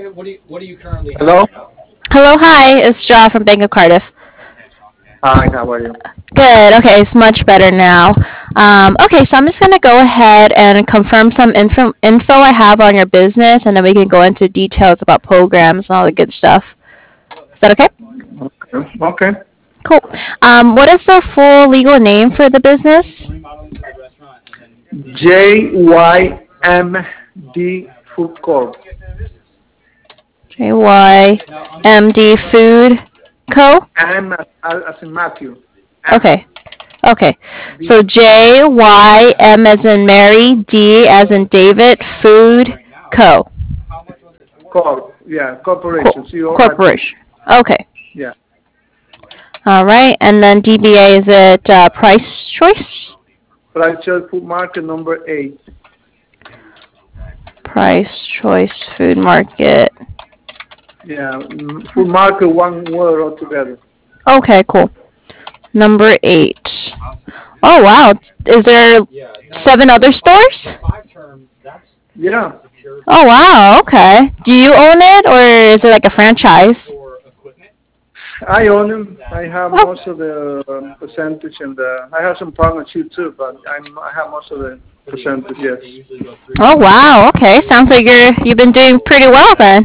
Hello. Hello, hi, it's Jaw from Bank of Cardiff. Hi. How are you? Good, okay, it's much better now. Okay, so I'm just going to go ahead and confirm some info I have on your business, and then we can go into details about programs and all the good stuff. Is that okay? Okay. Cool. What is the full legal name for the business? JYMD Food Corp. JYMD Food Co. M as in Matthew. M Okay. Okay. D So JYM as in Mary, D as in David, Food Co. Corp. Yeah. Corporation. Cool. CORP. Corporation. Okay. Yeah. All right. And then DBA, is it Price Choice? Price Food Market number 8. Price Choice Food Market. Yeah. Food Market, one word altogether. Okay, cool. Number 8. Oh, wow. Is there 7 other stores? Yeah. Oh, wow. Okay. Do you own it or is it like a franchise? I own them. I have Oh, most of the percentage, and I have some partnership too, but I have most of the percentage. Yes. oh wow. Okay. Sounds like you've been doing pretty well then.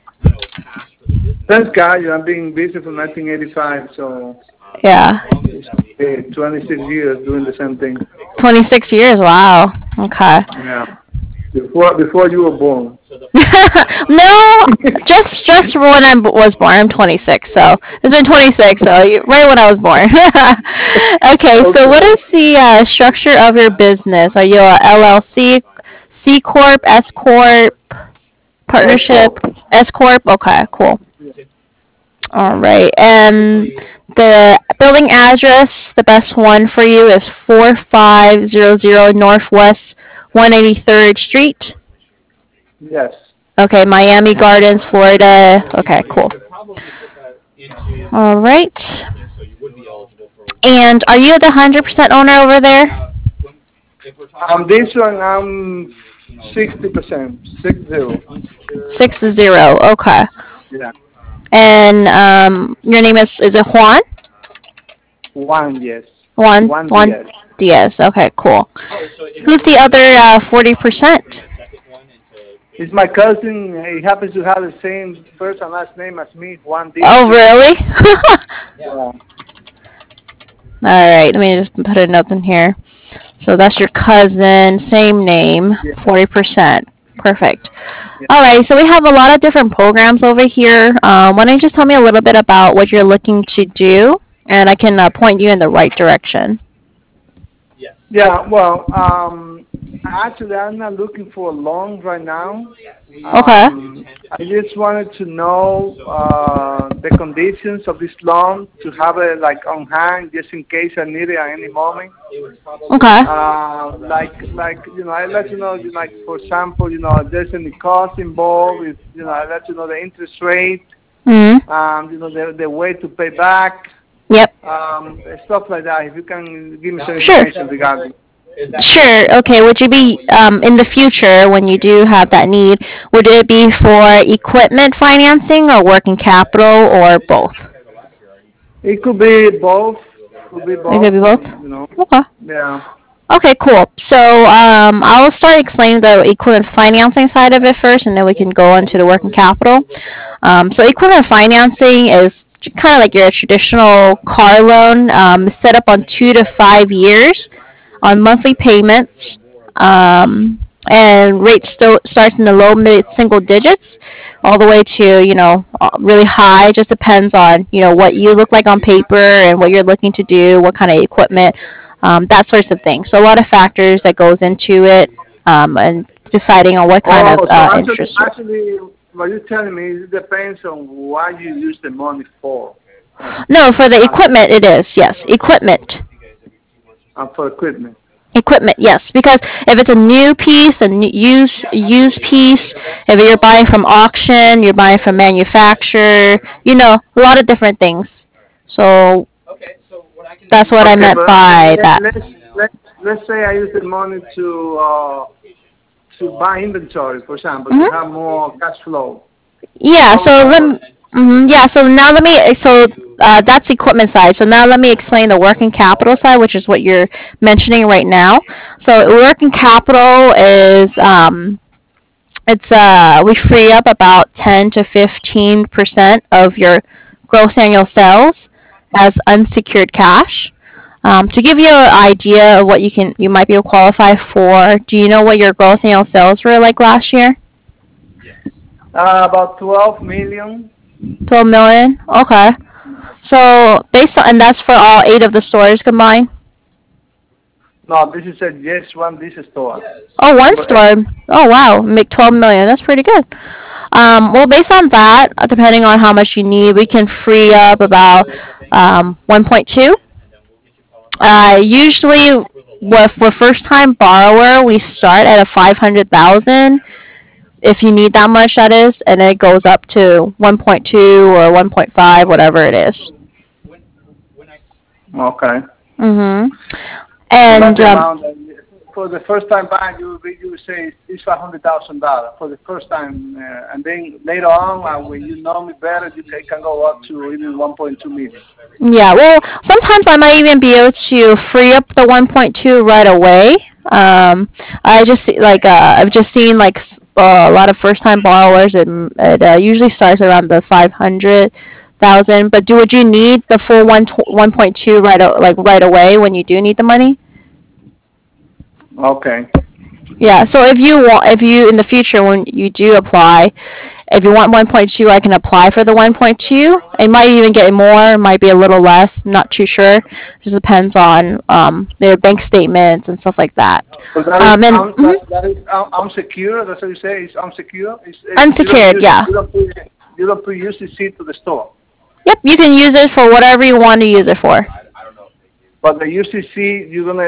Thanks God, I've been busy from 1985, so Yeah. it's 26 years doing the same thing. 26 years. Wow. Okay. Yeah. Before you were born. No, just when I was born. I'm 26, so it's been 26. So right when I was born. Okay. So what Okay. is the structure of your business? Are you a LLC, C corp, S corp, S partnership, corp. S corp? Okay. Cool. All right. And the building address, the best one for you is 4500 Northwest 183rd Street. Yes. Okay, Miami Gardens, Florida. Okay, cool. All right. And are you the 100% owner over there? This one I'm 60%, 60. 6-0. Okay. Yeah. And your name is it Juan? One yes. One Juan DS. Diaz. Okay, cool. Who's the other 40%? It's my cousin. He happens to have the same first and last name as me, Juan Diaz Oh, too. really? Yeah. All right, let me just put a note in here. So that's your cousin, same name, Yeah. 40%. Perfect. Yeah. All right, so we have a lot of different programs over here. Why don't you just tell me a little bit about what you're looking to do, and I can point you in the right direction. Yeah, well, actually, I'm not looking for a loan right now. Okay. I just wanted to know the conditions of this loan to have it like on hand just in case I need it at any moment. Okay. I let you know, like for example, if there's any cost involved, if I let you know the interest rate, Hmm. the way to pay back, Yep. stuff like that. If you can give me some Sure. information regarding. Sure. Okay. Would you be in the future when you do have that need? Would it be for equipment financing or working capital or both? It could be both. Could be It could both. be both. Okay. Yeah. Okay, cool. So I'll start explaining the equipment financing side of it first, and then we can go into the working capital. So equipment financing is kind of like your traditional car loan, set up on 2 to 5 years on monthly payments, and rate still starts in the low mid single digits, all the way to really high. Just depends on what you look like on paper and what you're looking to do, what kind of equipment, that sorts of thing. So a lot of factors that goes into it, and deciding on what kind of Oh, so interest rate. actually, what you're telling me, it depends on what you use the money for. No, for the Um, equipment it is, yes, equipment. for equipment. Equipment, yes, because if it's a new piece, a used piece, if you're buying from auction, you're buying from manufacturer, a lot of different things. So that's what I Okay, meant but by that. let's say I use the money to buy inventory, for example, to Hmm. have more cash flow. Yeah, Some, so yeah, so now let me, that's equipment side. So now let me explain the working capital side, which is what you're mentioning right now. So working capital is, we free up about 10 to 15% of your gross annual sales as unsecured cash. To give you an idea of what you might be able to qualify for, do you know what your gross annual sales were like last year? about 12 million. 12 million? Okay. So based on, and that's for all 8 of the stores combined? No, this is a just one this store. Oh, one Number eight. store. Oh, wow. Make 12 million. That's pretty good. Well, based on that, depending on how much you need, we can free up about 1.2. Usually, with for first time borrower, we start at a 500,000 if you need that much, that is, and it goes up to 1.2 or 1.5, whatever it is. Okay. Mhm. So that's And the amount. For the first time buying, you say it's $500,000 for the first time, and then later on, when you know me better, can go up to even 1.2 million. yeah, well, sometimes I might even be able to free up the 1.2 right away. I've just seen like a lot of first time borrowers. It usually starts around the 500,000. But would you need the full 1.2 right away when you do need the money? Okay. Yeah. So if you in the future when you do apply, if you want 1.2, I can apply for the 1.2. It might even get more, might be a little less. Not too sure. Just depends on their bank statements and stuff like that. So that is And that is unsecure. That's what you say. It's unsecure. You don't unsecured, use yeah. you don't put UCC to the store, Yep, you can use it for whatever you want to use it for. but the UCC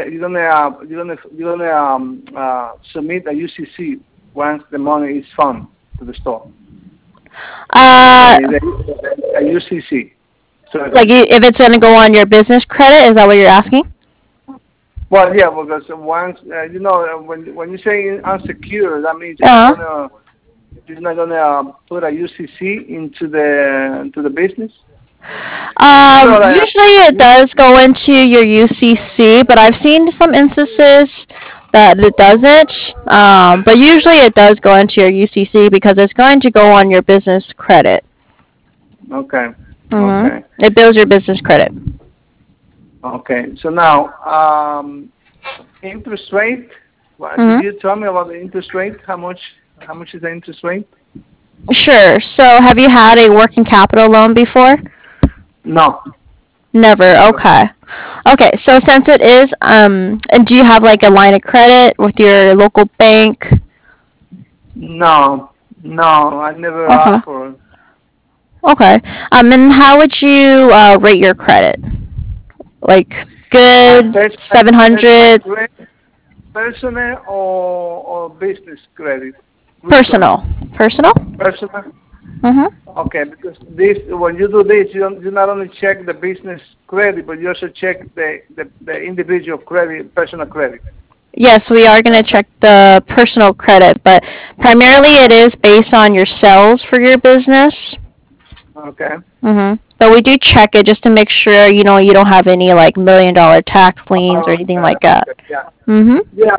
you're gonna submit a UCC once the money is found to the store. Uh, A UCC. So like if it's going to go on your business credit, is that what you're asking? well, yeah, because once when you say unsecure, that means Uh huh. you're not gonna put a UCC into the business. Like Usually it does go into your UCC, but I've seen some instances that it doesn't. But usually it does go into your UCC because it's going to go on your business credit. okay, okay, It builds your business credit. okay. So now, interest rate. Did hmm you tell me about the interest rate? How much is the interest rate? Sure. So have you had a working capital loan before? No, Never. never. Okay. Okay. So since it is, and do you have like a line of credit with your local bank? No, no, I never Okay. asked for. Okay. And how would you rate your credit? Like My good, personal 700, credit, personal or business credit? Which one? personal. Personal? Personal. Mhm. Okay, because this when you do this, you not only check the business credit, but you also check the individual credit, personal credit. Yes, we are going to check the personal credit, but primarily it is based on your sales for your business. Okay. But we do check it just to make sure you don't have any like $1 million tax liens or anything Okay. like that. Okay. Yeah. Mhm. Yeah.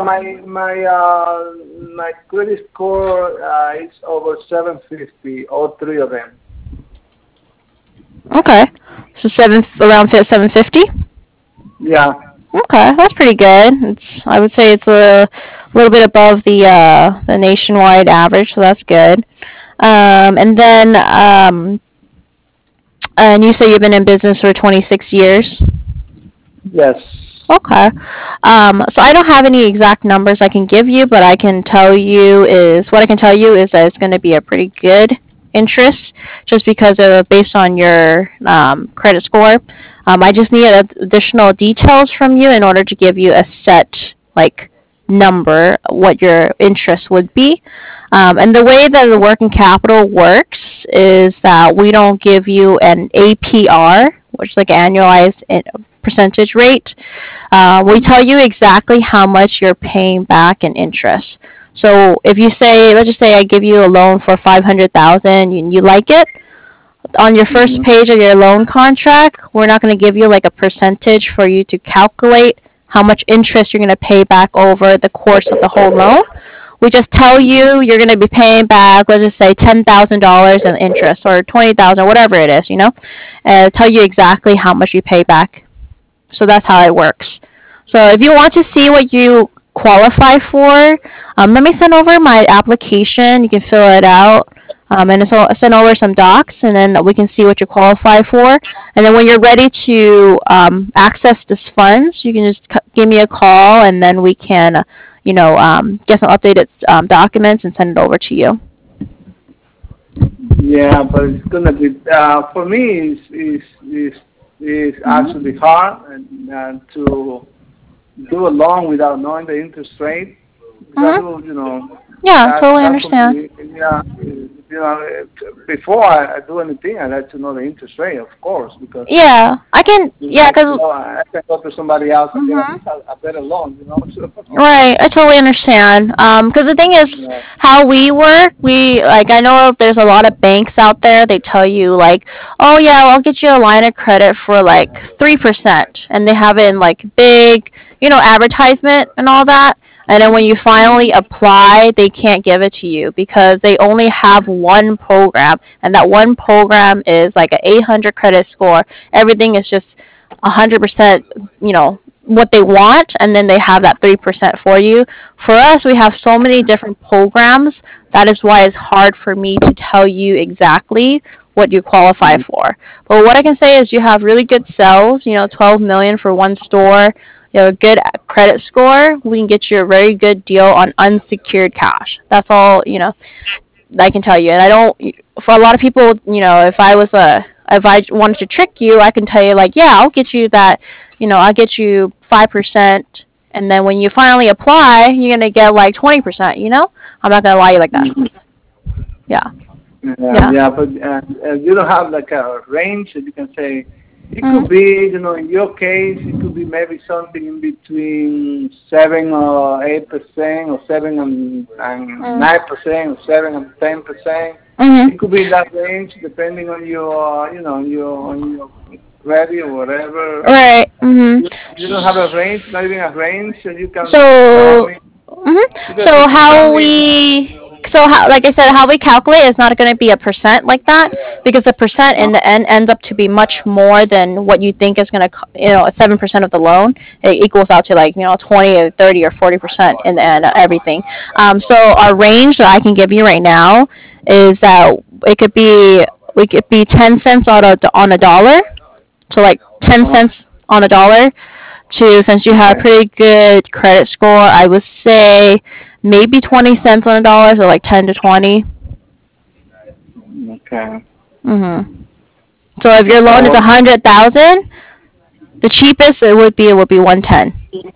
My credit score is over 750. All three of them. Okay. So around 750. Yeah. Okay, that's pretty good. I would say it's a little bit above the nationwide average, so that's good. And you say you've been in business for 26 years. Yes. Okay. So I don't have any exact numbers I can give you, but I can tell you is that it's going to be a pretty good interest, just because of based on your credit score. I just need additional details from you in order to give you a set like number what your interest would be. And the way that the working capital works is that we don't give you an APR, which is like annualized percentage rate. We tell you exactly how much you're paying back in interest. So if you say, let's just say I give you a loan for 500,000, and you like it, on your first Mhm. page of your loan contract, we're not going to give you like a percentage for you to calculate how much interest you're going to pay back over the course of the whole loan. We just tell you you're going to be paying back, let's just say $10,000 in interest or 20,000, whatever it is, and tell you exactly how much you pay back. So that's how it works. So if you want to see what you qualify for, let me send over my application. You can fill it out. And so send over some docs, and then we can see what you qualify for. And then when you're ready to access this funds, you can just give me a call, and then we can, get some updated documents and send it over to you. Yeah, but it's gonna be for me. Is Mhm. actually hard to do a loan without knowing the interest rate. Because I Mhm. do, Yeah, totally that for understand. me, yeah, before I do anything, I like to know the interest rate, of course, because Yeah, I can. Yeah, cause. I can go to somebody else and get Mhm. a better loan. So, Right, I totally understand. Because the thing is, yeah. how we work, I know there's a lot of banks out there. They tell you like, oh yeah, I'll get you a line of credit for like 3%, and they have it in like big, advertisement and all that. And then when you finally apply, they can't give it to you because they only have one program, and that one program is like an 800 credit score. Everything is just 100%, what they want, and then they have that 3% for you. For us, we have so many different programs. That is why it's hard for me to tell you exactly what you qualify for. But what I can say is you have really good sales. 12 million for one store. You have a good credit score. We can get you a very good deal on unsecured cash. That's all. I can tell you. And I don't. For a lot of people, if I wanted to trick you, I can tell you like, yeah, I'll get you that. I'll get you 5%, and then when you finally apply, you're gonna get like 20%. I'm not gonna lie you like that. Mhm. Yeah. Yeah, Yeah. yeah, but you don't have like a range that you can say. It Mm. could be, in your case, it could be maybe something in between 7 or 8%, or 7 and 9%, or 7 and 10%. Mhm. It could be in that range, depending on your, on your credit or whatever. Right. Mhm. You don't have a range, not even a range, so you can tell So, me. mhm. Because So if you tell how me, we, so how, like I said, how we calculate is not going to be a percent like that, because the percent uh, in the end ends up to be much more than what you think is going to, 7% of the loan. It equals out to like 20 or 30 or 40% in the end, everything. So our range that I can give you right now is that it could be, we could be 10 cents on a dollar, so like 10 cents on a dollar, to, since you have okay, pretty good credit score, I would say maybe 20 cents on a dollar, so like 10 to 20. okay. Mhm. So if your loan is So 100,000, the cheapest it would be 110.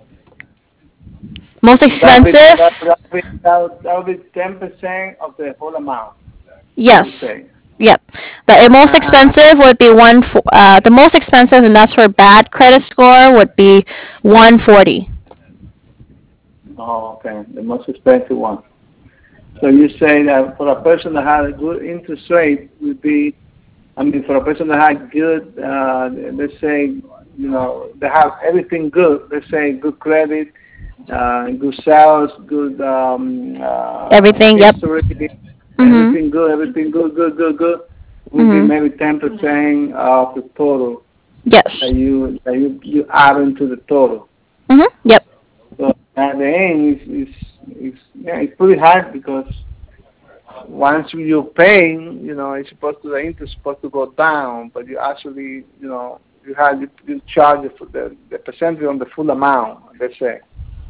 Most That'll be expensive, that'll be 10% of the whole amount. yes. You say. Yep. The most Uh, expensive would be the most expensive, and that's for bad credit score, would be 140. oh, okay. The most expensive one. So you say that for a person that had a good interest rate would be, I mean, for a person that had good, let's say, they have everything good. Let's say good credit, good sales, good Everything, yep. history, Mhm. everything good, good, good, good. Would be Mhm. maybe 10% of the total Yes. that you add into the total. Mhm. Yep. So at the end, it's pretty hard because once you're paying, it's supposed to the interest supposed to go down, but you actually, you charge it for the percentage on the full amount. Let's say,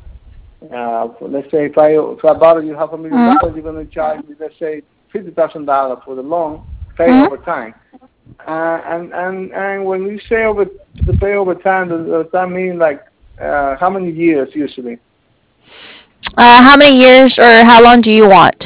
if I borrow you Mhm. $500,000, you're going to charge me, let's say, $50,000 for the loan, pay Mhm. over time. And when you say to pay over time, does that mean like how many years usually? How many years or how long do you want?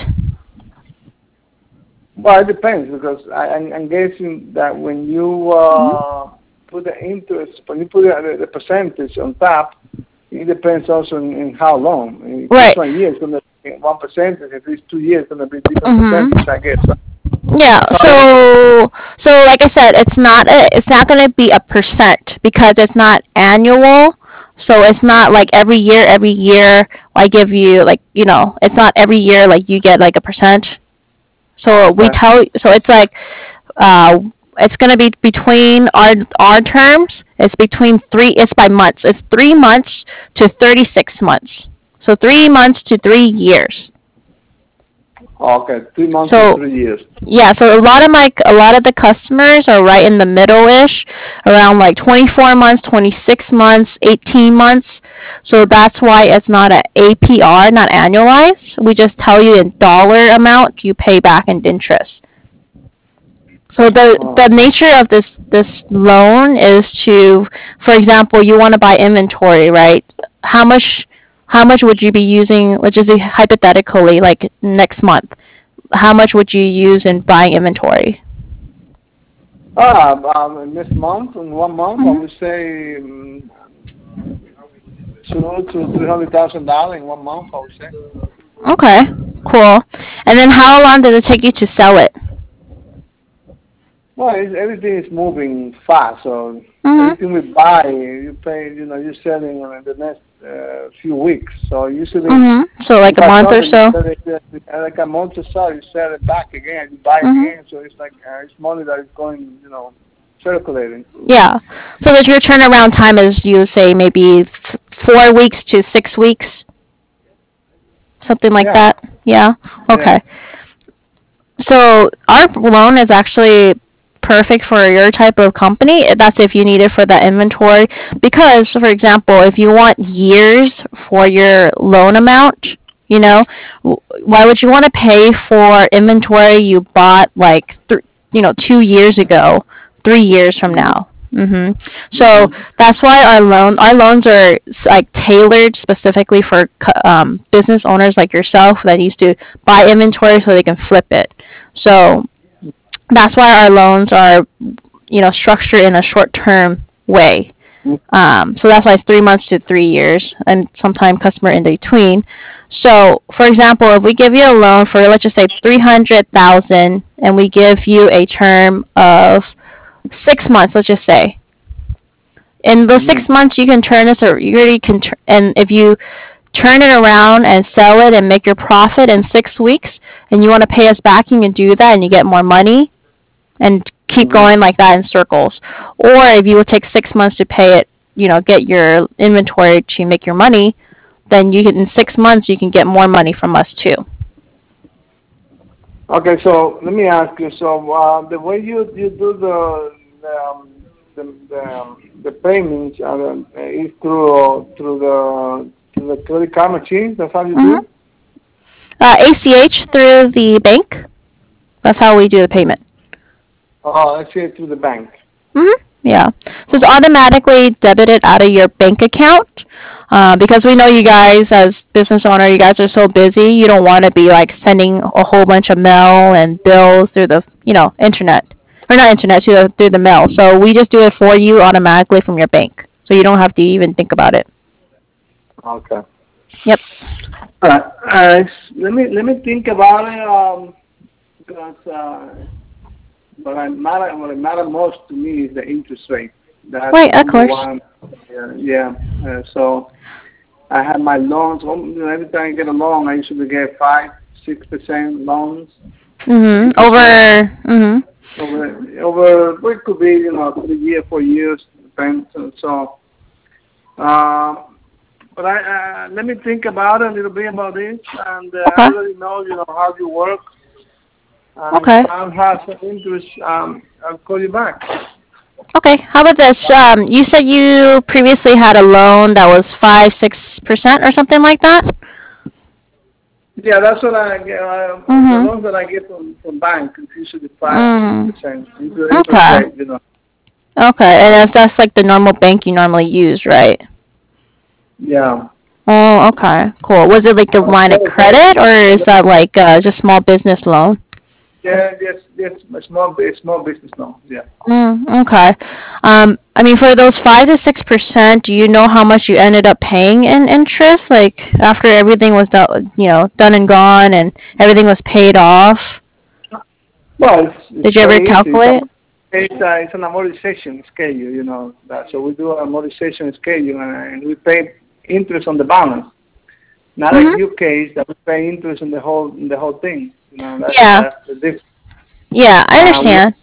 Well, it depends because I'm guessing that when you Mhm. put the interest, when you put the percentage on top, it depends also in how long. If it's Right. 1 year, it's going to one percentage. If it's 2 years, it's gonna be different percentage, I guess. Yeah. So like I said, it's not going to be a percent because it's not annual. So it's not like every year I give you like, it's not every year like you get like a percent. So it's like it's going to be between our terms. It's by months. It's 3 months to 36 months. So 3 months to 3 years. Okay, 3 months to 3 years. Yeah, so a lot of the customers are right in the middle-ish, around like 24 months, 26 months, 18 months. So that's why it's not an APR, not annualized. We just tell you in dollar amount you pay back in interest. So the nature of this loan is to, for example, you want to buy inventory, right? How much would you be using, let's just say hypothetically, like next month? How much would you use in buying inventory? This month, in 1 month, I would say $200,000 to $300,000 in 1 month, I would say. Okay, cool. And then how long does it take you to sell it? Well, everything is moving fast, so everything we buy, you pay, you're selling in the next few weeks. So usually, so like a month or so. Like a month or so, you sell it back again, you buy it again. So it's like it's money that is going, circulating. Yeah. So that your turnaround time is, you say, maybe 4 weeks to 6 weeks, something like that. Yeah. Okay. So our loan is actually perfect for your type of company. That's if you need it for that inventory. Because, for example, if you want years for your loan amount, why would you want to pay for inventory you bought like 2 years ago, 3 years from now? So that's why our loans are like tailored specifically for business owners like yourself that needs to buy inventory so they can flip it. So that's why our loans are, structured in a short-term way. So that's why it's 3 months to 3 years, and sometime customer in between. So, for example, if we give you a loan for, let's just say, $300,000, and we give you a term of 6 months, let's just say. In those 6 months, you can turn this, or you already can, and if you turn it around and sell it and make your profit in 6 weeks, and you want to pay us back, you can do that, and you get more money, and keep going like that in circles. Or if you would take 6 months to pay it, get your inventory to make your money, then in 6 months you can get more money from us too. Okay, so let me ask you. So the way you do the payments is through the credit card machine. That's how you do it? ACH through the bank. That's how we do the payment. Oh, ACH through the bank. Yeah. So it's automatically debited out of your bank account. Because we know you guys, as business owner, you guys are so busy. You don't want to be like sending a whole bunch of mail and bills through the internet, or not internet, through the mail. So we just do it for you automatically from your bank, so you don't have to even think about it. Okay. Yep. Let me think about it. Because what matters most to me is the interest rate. That's right, of course. So I have my loans. Every time I get a loan, I usually get 5-6% loans. Over it could be 3 years, 4 years, depends. So, but let me think about it a little bit about this, and I already know how you work. Okay. If I have some interest, I'll call you back. Okay. How about this? You said you previously had a loan that was 5-6% or something like that. Yeah, that's what I get. The loans that I get from bank is usually 5-6%. Okay. Okay, and that's like the normal bank you normally use, right? Yeah. Oh, okay, cool. Was it like a line of credit, or is that like just small business loan? Yeah, yes, small business loans. Yeah. Okay. I mean, for those 5 to 6%, do you know how much you ended up paying in interest? Like after everything was done, done and gone, and everything was paid off. Well, Did it's you ever very easy. calculate? It's an amortization schedule, that. So we do an amortization schedule, and we pay interest on the balance. Not like Mhm. your case that we pay interest on the whole thing. Yeah. That's the difference. Yeah, I We, understand.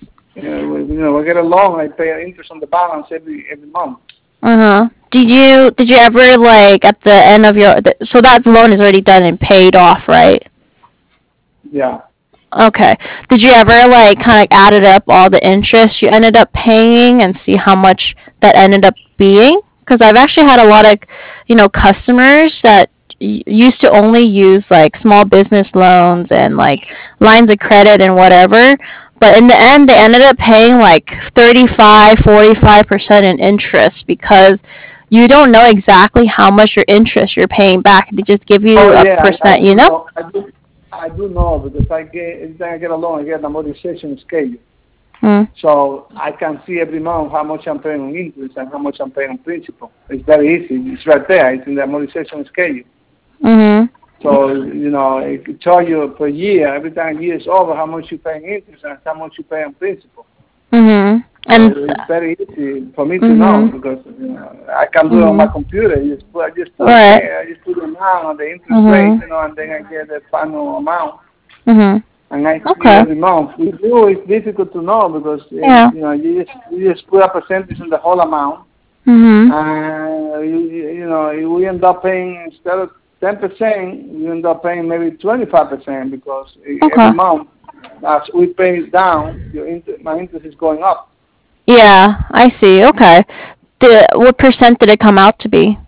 we get a loan. I pay interest on the balance every month. Uh-huh. Did you ever like at the end of so that loan is already done and paid off, right? Yeah. Okay. Did you ever like kind of added up all the interest you ended up paying and see how much that ended up being? Because I've actually had a lot of, customers that used to only use like small business loans and like lines of credit and whatever. But in the end, they ended up paying like 35, 45% in interest because you don't know exactly how much your interest you're paying back. They just give you Oh a yeah, I percent, do know. I do know because every time I get a loan, I get an amortization schedule. Mm. So I can see every month how much I'm paying on interest and how much I'm paying on principal. It's very easy. It's right there. It's in the amortization schedule. Mhm. So, it could tell you per year, every time year is over, how much you pay in interest and how much you pay on principal. Mhm. So And it's very easy for me to know mhm. because I can do it on my Mhm. computer. I just put it Right. there. I just put the amount on the interest rate, Mhm. and then I get the final amount. Mhm. And I see Okay. every month. With you, it's difficult to know because Yeah. you just put a percentage on the whole amount, Mhm. and we end up paying instead of 10%, you end up paying maybe 25% because every Okay. month as we pay it down, my interest is going up. Yeah, I see. Okay. What percent did it come out to be?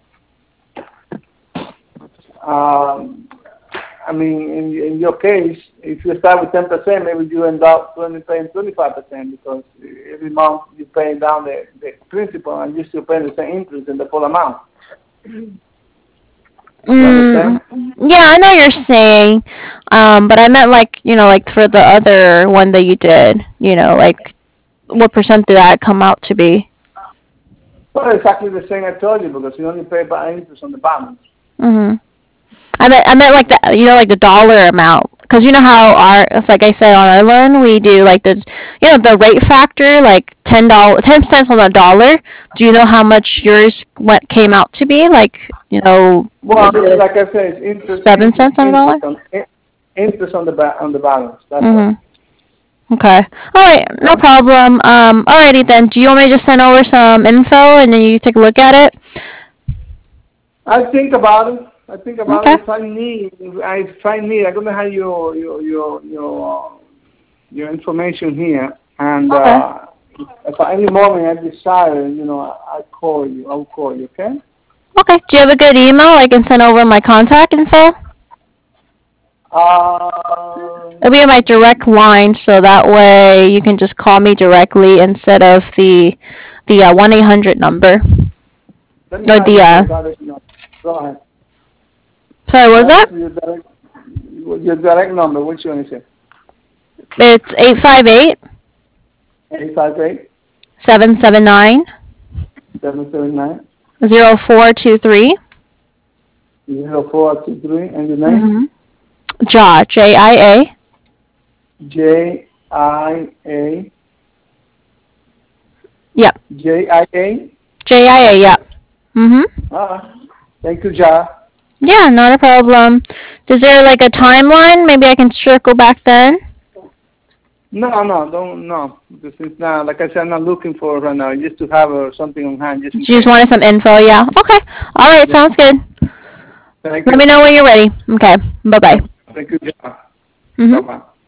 Um, I mean, in your case, if you start with 10%, maybe you end up paying 25% because every month you pay down the principal and you still pay the same interest in the full amount. You Mm, understand? yeah, I know you're saying, but I meant like, like for the other one that you did, like what percent did that come out to be? Well, exactly the same I told you because you only pay by interest on the balance. Mhm. I meant like like the dollar amount. Because you know how like I said on our loan, we do like the rate factor, like $10, 10 cents on the dollar. Do you know how much yours came out to be? Like, Well, is it like I said, it's interest, 7 cents interest, on a dollar? interest on interest on the balance. That's all. Mhm. Okay. All right. No problem. Alrighty then. Do you want me to just send over some info and then you take a look at it? I think about it. I think about Okay. it. If I need, I'm gonna have your information here, and Okay. if at any moment I decide, I call you. I'll call you. Okay? Okay. Do you have a good email? I can send over my contact info. Uh, It'll be my direct line, so that way you can just call me directly instead of the 1-800 number let me or have the your direct number. Go ahead. Sorry, what was that? Your direct number. Which one is it? It's 858 858 779 779 0423. 0423, and your name? Mhm. JA JIA. JIA. Yep. JIA. JIA. Yep. Mhm. Thank you, Ja. Yeah, not a problem. Is there like a timeline? Maybe I can circle back then. No, don't, no. Because it's not, like I said, I'm not looking for it right now. Just to have something on hand, just in You just case. wanted some info, yeah. Okay. All right, Yeah. sounds good. Thank Let me you. know when you're ready. Okay. Bye bye. Thank you, Ja. Mhm. Bye-bye.